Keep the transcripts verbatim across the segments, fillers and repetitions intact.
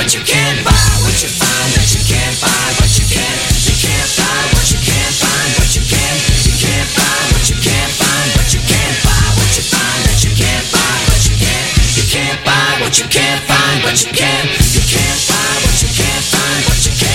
but you can't buy what you find that you can't buy, but you can. You can't buy what you can't find, but you can. You can't buy what you can't find, but you can't buy what you find that you can't buy, but you can. You can't buy what you can't find, but you can. You can't buy what you can't find, but you can.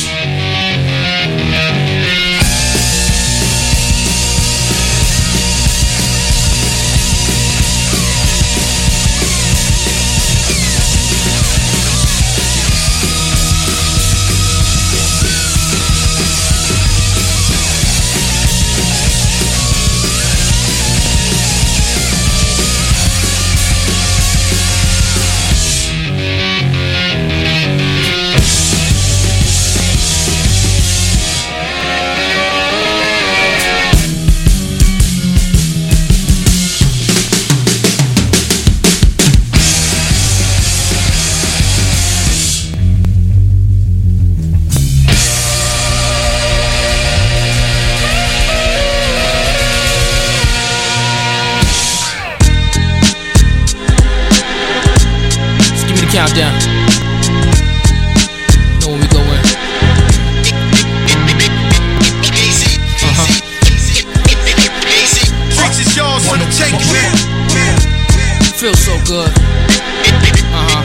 Countdown. Know where we going. Uh-huh. Tricks is yours for the taking. Feels so good. Uh-huh.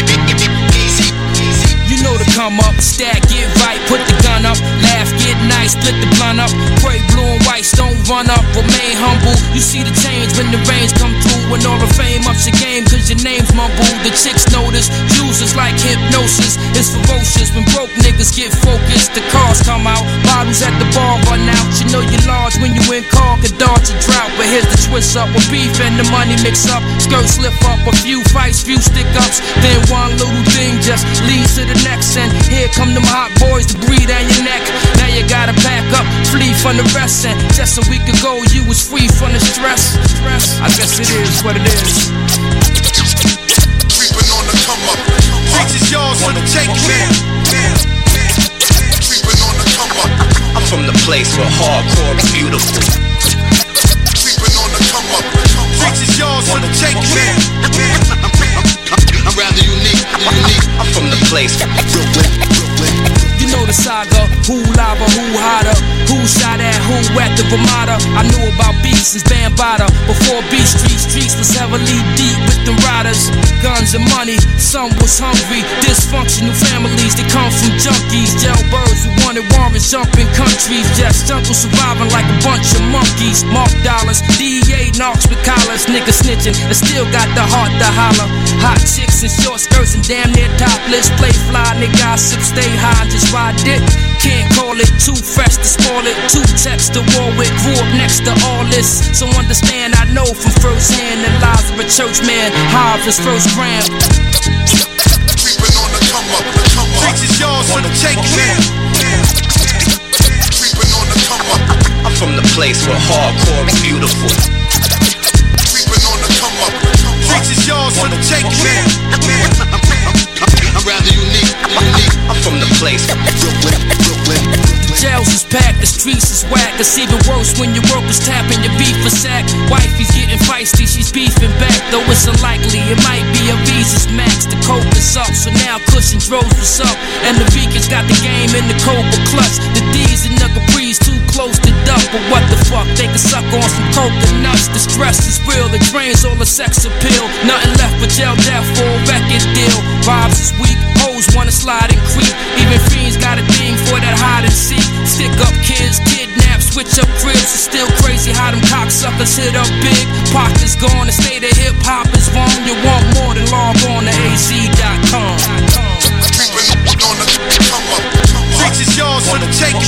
You know to come up, stack, get right, put the gun up, laugh, get nice, split the blunt up, pray blue and white, don't run up, remain humble. You see the change when the rains come through, when all the fame ups your game, cause your name's mumbled. The chicks notice, users like hypnosis, it's ferocious when broke niggas get focused. The cars come out, bottles at the bar run out. You know you're large when you in car, could dodge a drought. But here's the twist up, with beef and the money mix up. Skirts slip up, a few fights, few stick ups. Then one little thing just leads to the next. And here come them hot boys to breathe down your neck. Now you gotta pack up, flee from the rest. And just a week ago you was free from the stress. I guess it is what it is. Creeping on the come up. Tricks is yours for the taking. Creeping on the come up. I'm from the place where hardcore is beautiful. Creeping on the come up. Tricks is yours for the taking. I'm rather unique, unique. I'm from the place where you know the saga, who lava, who hotter, who shot at, who at the Ramada. I knew about beats since Bambaataa. Before Beat Street, streets was heavily deep with the riders. Guns and money, some was hungry. Dysfunctional families, they come from junkies. Jailbirds who wanted warrants, jumping countries. Just jungle surviving like a bunch of monkeys. Mark dollars, D E A narcs with collars. Niggas snitching, and still got the heart to holler. Hot chicks in short skirts and damn near topless. Play fly, nigga, gossip, stay high, just ride dick. Can't call it too fresh to spoil it. Two texts to Warwick, grew up next to all this. So understand, I know from first hand the lives of a church man. High of his first gram. Creeping on the come up. Tricks is yours for the taking. Creeping on the come up. I'm from the place where hardcore is beautiful. Creeping on the come up. Tricks is yours for the taking. I'm rather unique, unique. I'm from the place where The jails is packed, the streets is whack. It's even worse when your workers tapping your beef for sack. Wifey's getting feisty, she's beefing back. Though it's unlikely, it might be a Visa's max. The coke is up, so now Cushion throws what's up. And the vegans got the game in the Cobra clutch. The D's and the Capri's too close to duck. But what the fuck, they can suck on some coconuts. The stress is real, it drains all the sex appeal. Nothing left but jail death for a record deal. Vibes is weak, hoes wanna slide and creep. Even fiends got a thing for that hide and seek. Stick up kids, kidnap, switch up cribs. It's still crazy how them cocksuckers hit up big. Pockets gone, the state of hip hop is wrong. You want more than log on to A Z dot com. Creeping on the come up. Tricks is yours for the taking.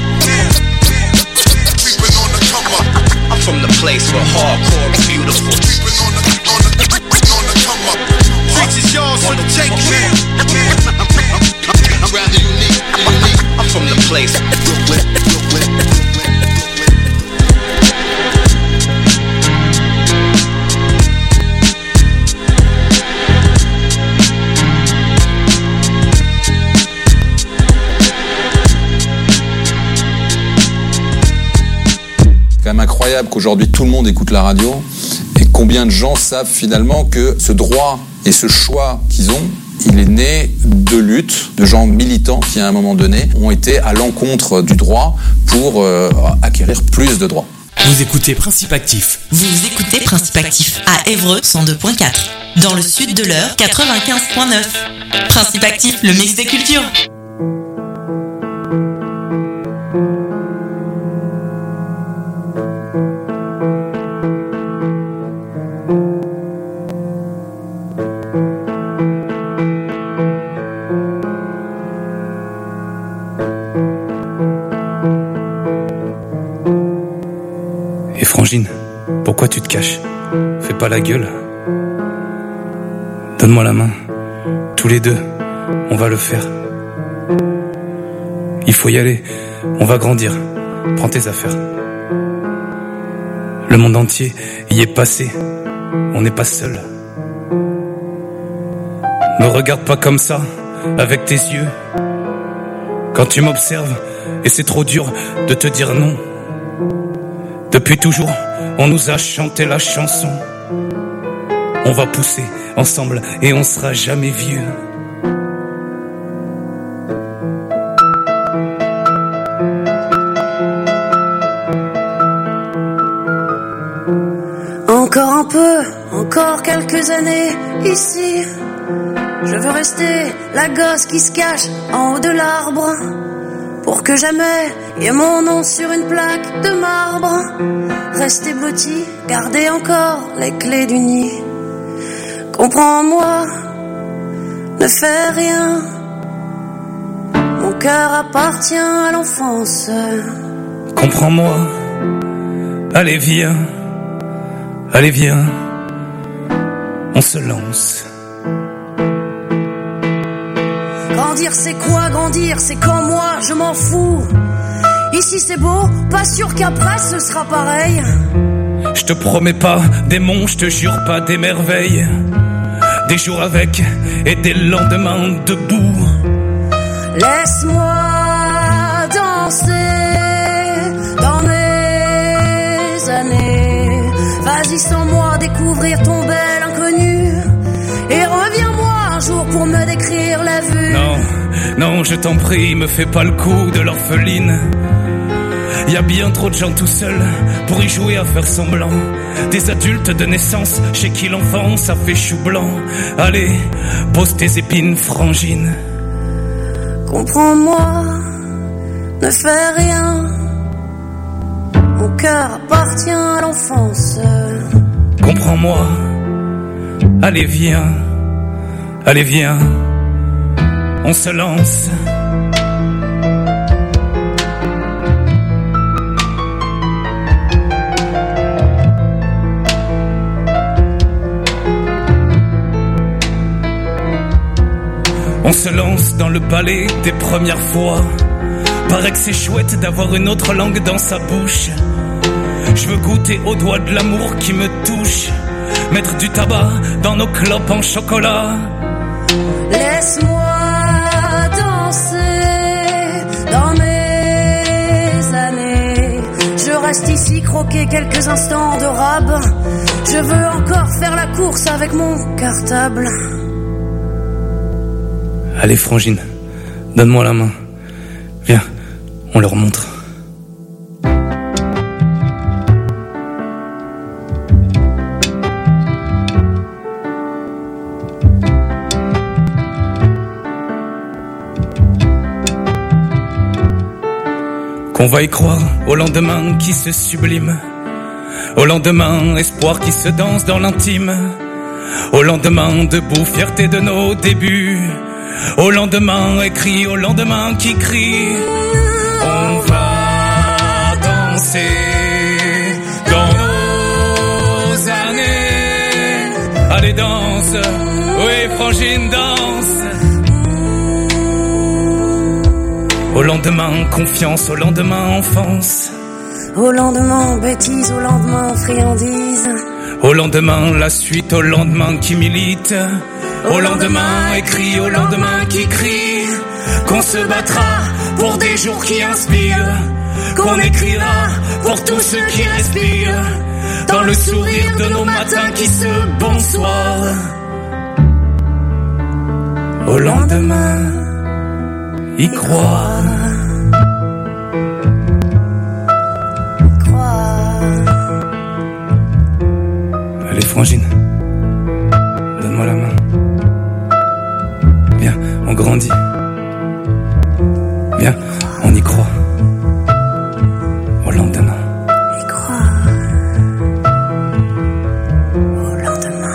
Creeping on the come up. I'm from the place where hardcore is beautiful. Creeping on the on the on the come up. Tricks is yours for the taking. I'm rather unique, unique. I'm from the place where C'est quand même incroyable qu'aujourd'hui tout le monde écoute la radio et combien de gens savent finalement que ce droit et ce choix qu'ils ont, il est né de luttes de gens militants qui, à un moment donné, ont été à l'encontre du droit pour euh, acquérir plus de droits. Vous écoutez Principe Actif. Vous écoutez Principe Actif à Évreux cent deux virgule quatre. Dans le sud de l'Eure, quatre-vingt-quinze virgule neuf. Principe Actif, le mix des cultures. Et Frangine, pourquoi tu te caches? Fais pas la gueule. Donne-moi la main. Tous les deux, on va le faire. Il faut y aller. On va grandir. Prends tes affaires. Le monde entier y est passé. On n'est pas seul. Me regarde pas comme ça, avec tes yeux. Quand tu m'observes, et c'est trop dur de te dire non. Depuis toujours, on nous a chanté la chanson. On va pousser ensemble et on sera jamais vieux. Encore un peu, encore quelques années ici. Je veux rester la gosse qui se cache en haut de l'arbre, pour que jamais y ait mon nom sur une plaque de marbre. Rester blotti, garder encore les clés du nid. Comprends-moi, ne fais rien. Mon cœur appartient à l'enfance. Comprends-moi, allez viens, allez viens, on se lance. Grandir c'est quoi grandir? C'est quand moi je m'en fous. Ici c'est beau, pas sûr qu'après ce sera pareil. Je te promets pas des monts, je te jure pas des merveilles. Des jours avec et des lendemains debout. Laisse-moi danser dans mes années. Vas-y sans moi découvrir ton bel inconnu. Et reviens-moi un jour pour me décrire la vue. Non, non, je t'en prie, me fais pas le coup de l'orpheline. Y a bien trop de gens tout seuls pour y jouer à faire semblant. Des adultes de naissance chez qui l'enfant ça fait chou blanc. Allez, pose tes épines, Frangine. Comprends-moi, ne fais rien. Mon cœur appartient à l'enfance. Comprends-moi, allez viens, allez viens, on se lance. On se lance dans le balai des premières fois. Paraît que c'est chouette d'avoir une autre langue dans sa bouche. Je veux goûter au doigt de l'amour qui me touche. Mettre du tabac dans nos clopes en chocolat. Laisse-moi danser dans mes années. Je reste ici croquer quelques instants de rab. Je veux encore faire la course avec mon cartable. Allez Frangine, donne-moi la main. Viens, on leur montre. Qu'on va y croire au lendemain qui se sublime. Au lendemain, espoir qui se danse dans l'intime. Au lendemain, debout, fierté de nos débuts. Au lendemain, écrit, au lendemain qui crie. On va danser dans nos années. Allez danse, oui Frangine danse. Au lendemain, confiance, au lendemain, enfance. Au lendemain, bêtise, au lendemain, friandise. Au lendemain, la suite, au lendemain qui milite. Au lendemain, écrit, au lendemain qui crie. Qu'on se battra pour des jours qui inspirent. Qu'on écrira pour tous ceux qui respirent. Dans le sourire de nos matins qui se bonsoir. au lendemain, y croire. Allez frangine, donne-moi la main. Viens, on grandit. Viens, on y croit. Au lendemain. Y croire. Au lendemain.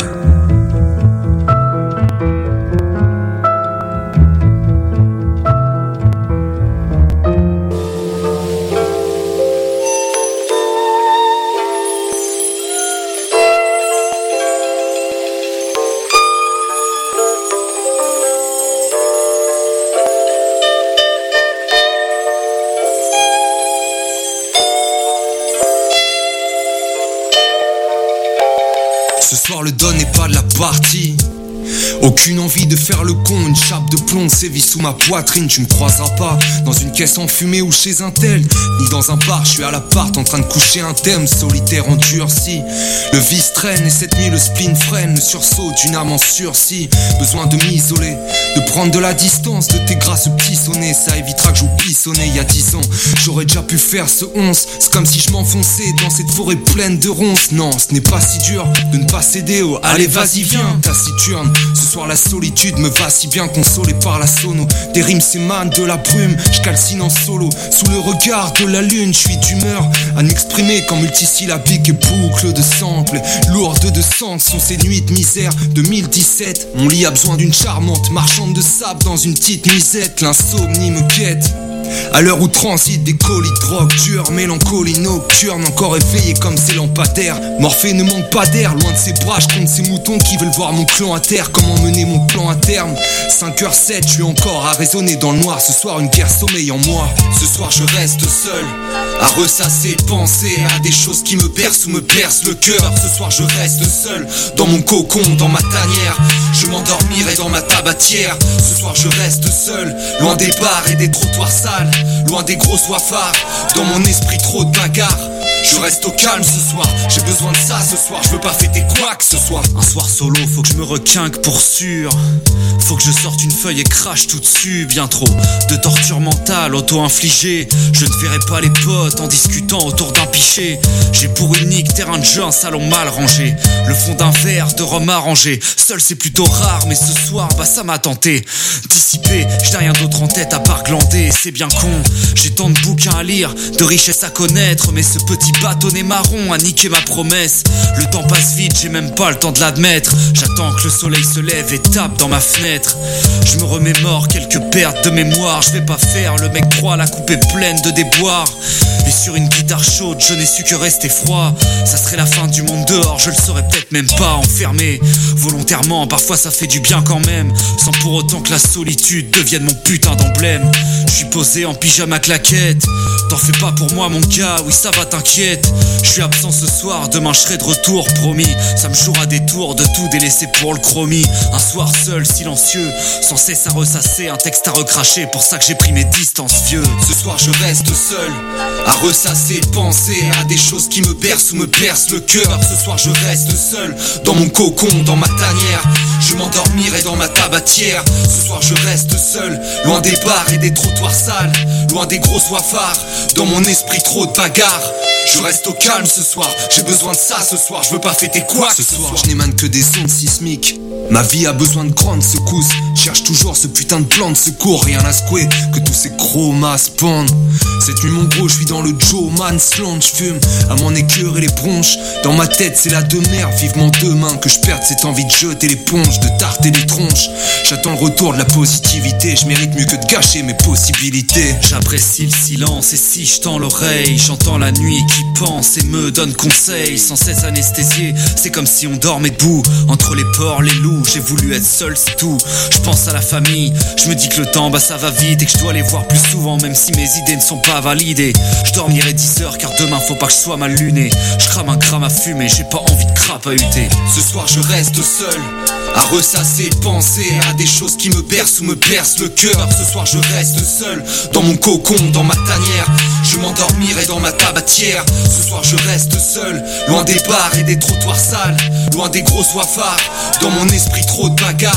Ce soir le don n'est pas de la partie. Aucune envie de faire le con, une chape de plomb sévit sous ma poitrine. Tu me croiseras pas dans une caisse enfumée ou chez un tel, ni dans un bar, je suis à l'appart en train de coucher un thème, solitaire endurci. Le vice traîne et cette nuit le spleen freine, le sursaut d'une âme en sursis. Besoin de m'isoler, de prendre de la distance de tes grâces petits sonnets. Ça évitera que j'oublie sonner il y a dix ans. J'aurais déjà pu faire ce onze, c'est comme si je m'enfonçais dans cette forêt pleine de ronces. Non, ce n'est pas si dur de ne pas céder au allez vas-y viens, taciturne. Ce soir la solitude me va si bien, consolé par la sono. Des rimes s'émanent de la brume, je calcine en solo. Sous le regard de la lune, je suis d'humeur à m'exprimer comme multisyllabique et boucle de samples. Lourde de sens sont ces nuits de misère deux mille dix-sept. Mon lit a besoin d'une charmante marchande de sable dans une petite nuisette. L'insomnie me guette. À l'heure où transitent des colis de drogue dure, mélancolie nocturne, encore éveillé comme ces lampadaires. Morphée ne manque pas d'air, loin de ses bras, je compte ces moutons qui veulent voir mon clan à terre. Comment mener mon plan à terme? Cinq heures sept, je suis encore à raisonner dans le noir. Ce soir une guerre sommeille en moi. Ce soir je reste seul, à ressasser, penser à des choses qui me bercent ou me percent le cœur. Ce soir je reste seul, dans mon cocon, dans ma tanière. Je m'endormirai dans ma tabatière. Ce soir je reste seul, loin des bars et des trottoirs sales, loin des gros soifards, dans mon esprit trop de bagarres. Je reste au calme ce soir, j'ai besoin de ça ce soir. Je veux pas fêter quoi que ce soit. Un soir solo, faut que je me requinque pour sûr. Faut que je sorte une feuille et crache tout dessus. Bien trop de torture mentale auto-infligée. Je ne verrai pas les potes en discutant autour d'un pichet. J'ai pour unique terrain de jeu un salon mal rangé, le fond d'un verre de rhum arrangé. Seul c'est plutôt rare, mais ce soir bah ça m'a tenté. Dissipé, je n'ai rien d'autre en tête à part glander. C'est bien con, j'ai tant de bouquins à lire, de richesses à connaître, mais ce petit bâtonnet marron a niqué ma promesse. Le temps passe vite, j'ai même pas le temps de l'admettre. J'attends que le soleil se lève et tape dans ma fenêtre. Je me remémore quelques pertes de mémoire. Je vais pas faire le mec droit, la coupe est pleine de déboires. Et sur une guitare chaude, je n'ai su que rester froid. Ça serait la fin du monde dehors, je le saurais peut-être même pas. Enfermé, volontairement, parfois ça fait du bien quand même, sans pour autant que la solitude devienne mon putain d'emblème. Je suis posé en pyjama claquette. T'en fais pas pour moi mon gars, oui ça va t'inquiète. Je suis absent ce soir, demain je serai de retour, promis. Ça me jouera des tours de tout délaisser pour le chromie. Un soir seul, silencieux, sans cesse à ressasser, un texte à recracher, pour ça que j'ai pris mes distances vieux. Ce soir je reste seul, à ressasser, penser à des choses qui me bercent ou me percent le cœur. Ce soir je reste seul, dans mon cocon, dans ma tanière. Je m'endormirai dans ma tabatière. Ce soir je reste seul, loin des bars et des trottoirs sales, loin des gros soifards, dans mon esprit trop de bagarres. Je reste au calme ce soir, j'ai besoin de ça ce soir. Je veux pas fêter quoi ce soir. Je n'émane que des ondes sismiques. Ma vie a besoin de grandes secousses. Cherche toujours ce putain de plan de secours. Rien à secouer que tous ces chromas se pendent. Cette nuit mon gros, je suis dans le Joe Man's Land. Je fume à m'en écœurer les bronches. Dans ma tête c'est la demeure. Vivement demain que je perde cette envie de jeter l'éponge, de tarter les tronches. J'attends le retour de la positivité. Je mérite mieux que de gâcher mes possibilités. J'apprécie le silence et si je tends l'oreille, j'entends la nuit qui pense et me donne conseil. Sans cesse anesthésié, c'est comme si on dormait debout entre les porcs, les loups. J'ai voulu être seul, c'est tout. Je pense à la famille, je me dis que le temps bah ça va vite et que je dois les voir plus souvent, même si mes idées ne sont pas validées. Je dormirai dix heures car demain faut pas que je sois mal luné. Je crame un gramme à fumer, j'ai pas envie de crapahuter. Ce soir je reste seul, à ressasser, penser à des choses qui me bercent ou me percent le cœur. Ce soir je reste seul, dans mon cocon, dans ma tanière. Je m'endormirai dans ma tabatière. Ce soir je reste seul, loin des bars et des trottoirs sales, loin des gros soifards, dans mon esprit trop de bagarres.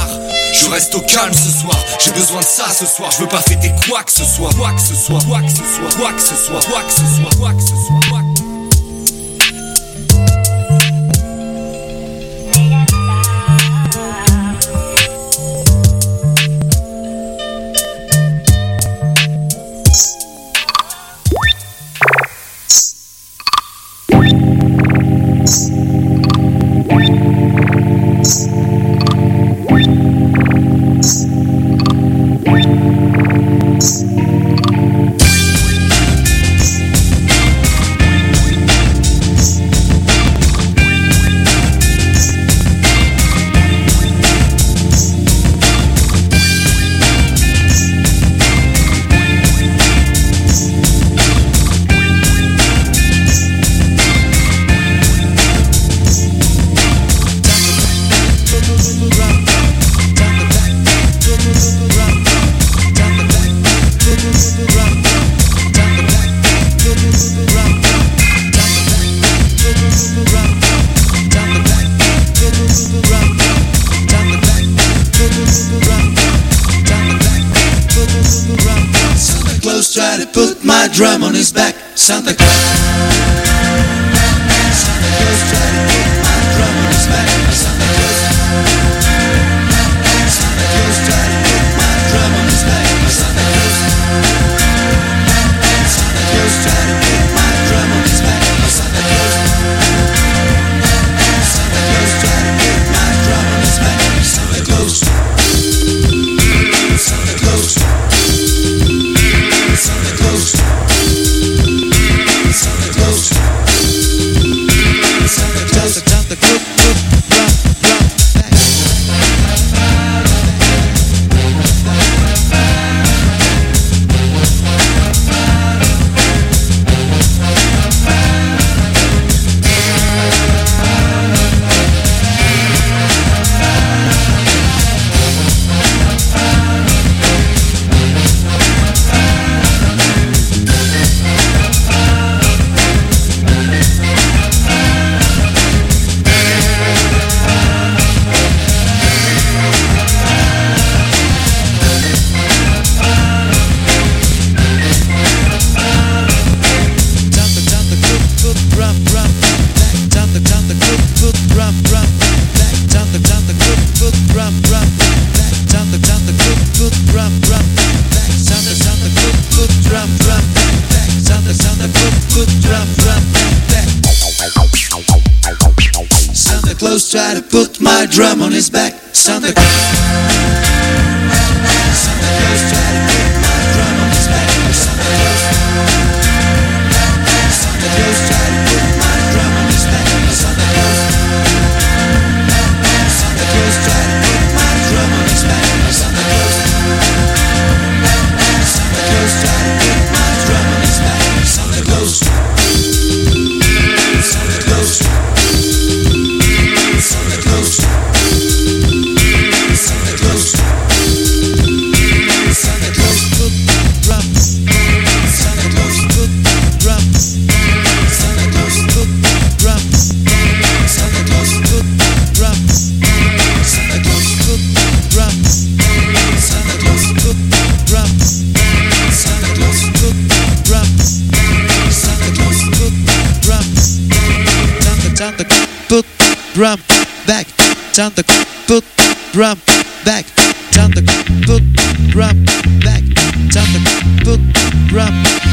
Je reste au calme ce soir, j'ai besoin de ça ce soir. Je veux pas fêter quoi que ce soit, quoi que ce soit, quoi que ce soit, quoi que ce soit, quoi que ce soit, quoi que ce soit, quoi que... Drum on his back, Santa Claus. Santa Claus tried to put my drum on his back, Santa Claus. Santa Claus tried to put my drum on his back, Santa Claus. Santa Claus tried to put my drum on his back, Santa Claus. Santa Claus tried to put my drum on his back, Santa Claus. Santa Claus. Santa Claus. Santa Claus. Santa Claus. Santa Claus. Rock, rock, back. Try to put my drum on his back, Santa Claus. Santa Claus try to put my drum on his back, Santa Claus. Santa Claus try to put my drum on his back, Santa Claus. Santa Claus try to put my drum on his back, Santa Claus. Santa Claus try to put my drum on his back, Santa Claus. Santa Claus. Santa Claus. Santa Claus. Santa Claus put drums. Santa Claus put drums. Santa Claus put drums. Santa Claus put drums. Santa Claus put drums. Santa Claus put drums. Santa Claus put drums. Santa Claus put drums. Santa Santa put drum back. Santa put drum back. Santa put drum back. Santa put drum